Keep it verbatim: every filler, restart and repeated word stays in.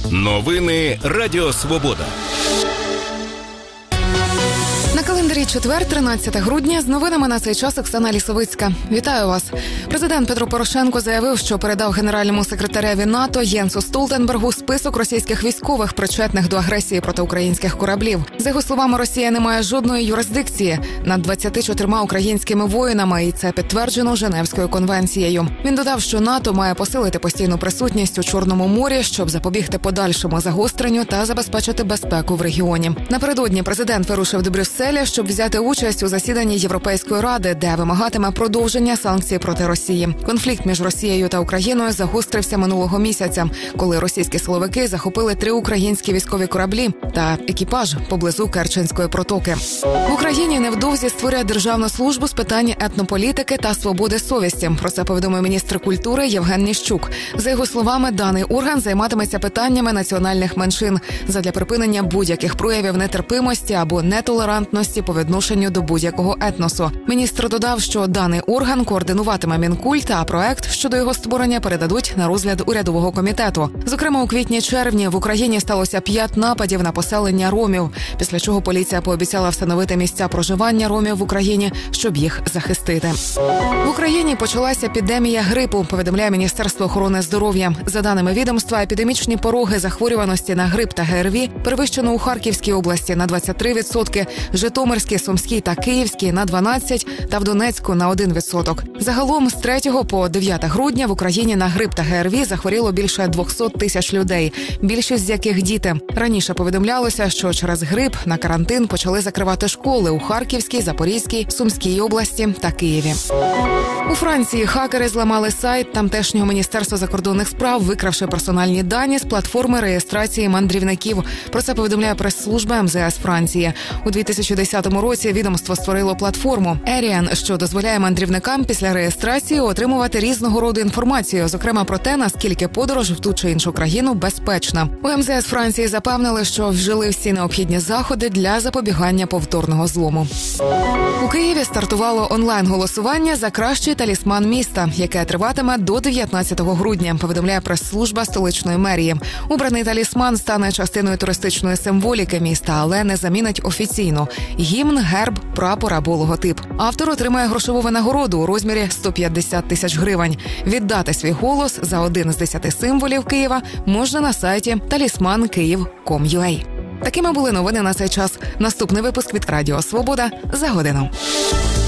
Новини Радіо Свобода. На календарі четвер, тринадцяте грудня, з новинами на цей час Оксана Лісовицька. Вітаю вас. Президент Петро Порошенко заявив, що передав генеральному секретареві НАТО Єнсу Столтенбергу список російських військових, причетних до агресії проти українських кораблів. За його словами, Росія не має жодної юрисдикції над двадцятьма чотирма українськими воїнами, і це підтверджено Женевською конвенцією. Він додав, що НАТО має посилити постійну присутність у Чорному морі, щоб запобігти подальшому загостренню та забезпечити безпеку в регіоні. Напередодні президент вирушив до Брюсселя, щоб взяти участь у засіданні Європейської ради, де вимагатиме продовження санкцій проти Росії. Конфлікт між Росією та Україною загострився минулого місяця, коли російські силовики захопили три українські військові кораблі та екіпаж поблизу Керченської протоки. В Україні невдовзі створять Державну службу з питань етнополітики та свободи совісті. Про це повідомив міністр культури Євген Ніщук. За його словами, даний орган займатиметься питаннями національних меншин задля припинення будь-яких проявів нетерпимості або нетолерантності по відношенню до будь-якого етносу. Міністр додав, що даний орган координуватиме Мінкульт, а проект щодо його створення передадуть на розгляд урядового комітету. Зокрема, у квітні-червні в Україні сталося п'ять нападів на поселення ромів, після чого поліція пообіцяла встановити місця проживання ромів в Україні, щоб їх захистити. В Україні почалася епідемія грипу, повідомляє Міністерство охорони здоров'я. За даними відомства, епідемічні пороги захворюваності на грип та ГРВІ перевищено у Харківській області на двадцять три відсотки, Житомирській, Сумській та Київській на дванадцять та в Донецьку на один відсоток. Загалом з третього по дев'яте грудня в Україні на грип та ГРВІ захворіло більше двісті тисяч людей, більшість з яких діти. Раніше повідомлялося, що через грип на карантин почали закривати школи у Харківській, Запорізькій, Сумській області та Києві. У Франції хакери зламали сайт тамтешнього Міністерства закордонних справ, викравши персональні дані з платформи реєстрації мандрівників. Про це повідомляє прес-служба ем зе ес Франції. У дві тисячі десятому році відомство створило платформу Еріан, що дозволяє мандрівникам після реєстрації отримувати різного роду інформацію, зокрема про те, наскільки подорож в ту чи іншу країну безпечна. У ем зе ес Франції запевнили, що вжили всі необхідні заходи для запобігання повторного злому. У Києві стартувало онлайн-голосування за кращий талісман міста, яке триватиме до дев'ятнадцятого грудня, повідомляє прес-служба столичної мерії. Обраний талісман стане частиною туристичної символіки міста, але не замінить офіційно гімн, герб, прапор або логотип. Автор отримає грошову винагороду у розмірі сто п'ятдесят тисяч гривень. Віддати свій голос за один з десяти символів Києва можна на сайті талісман київ крапка ком крапка ю а. Такими були новини на цей час. Наступний випуск від Радіо Свобода за годину.